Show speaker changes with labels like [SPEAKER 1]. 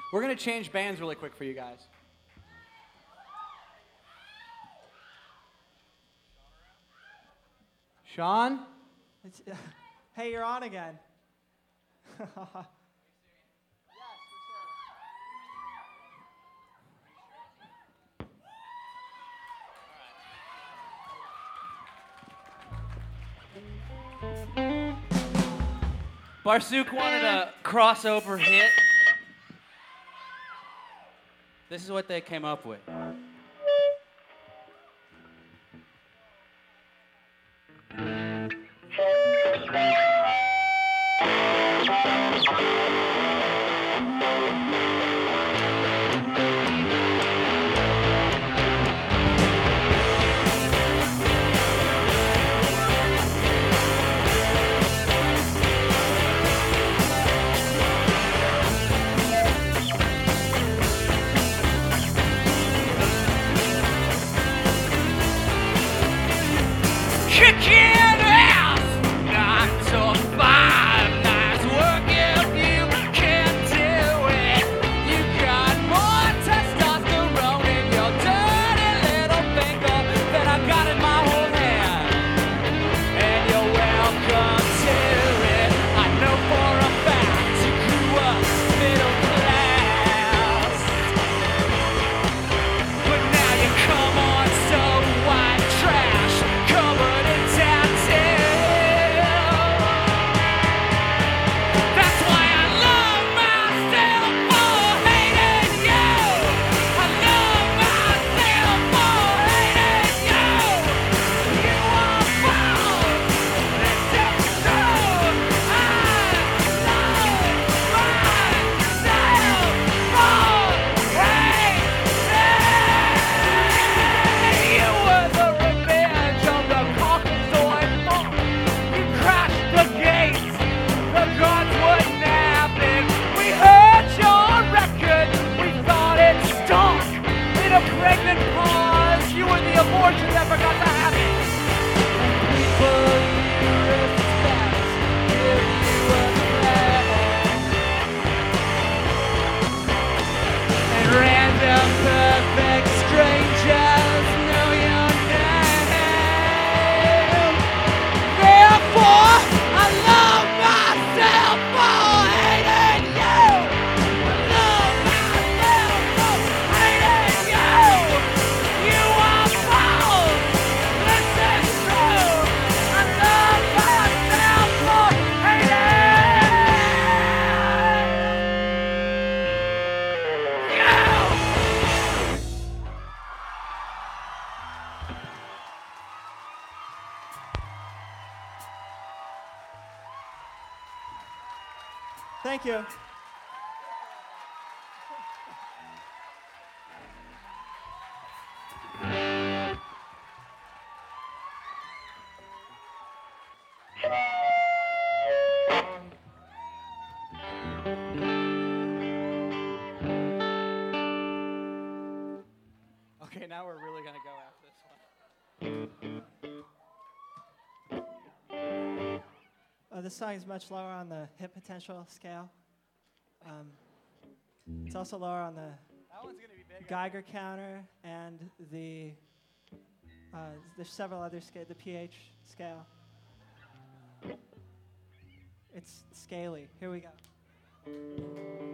[SPEAKER 1] We're going to change bands really quick for you guys. Sean?
[SPEAKER 2] Hey, you're on again.
[SPEAKER 3] Barsuk wanted a crossover hit. This is what they came up with.
[SPEAKER 2] Thank you.
[SPEAKER 1] Okay, now we're really going to go after this one.
[SPEAKER 2] This song is much lower on the hip potential scale. It's also lower on the
[SPEAKER 1] That one's going to be big.
[SPEAKER 2] Geiger counter and the there's several other scale, the pH scale. It's scaly. Here we go.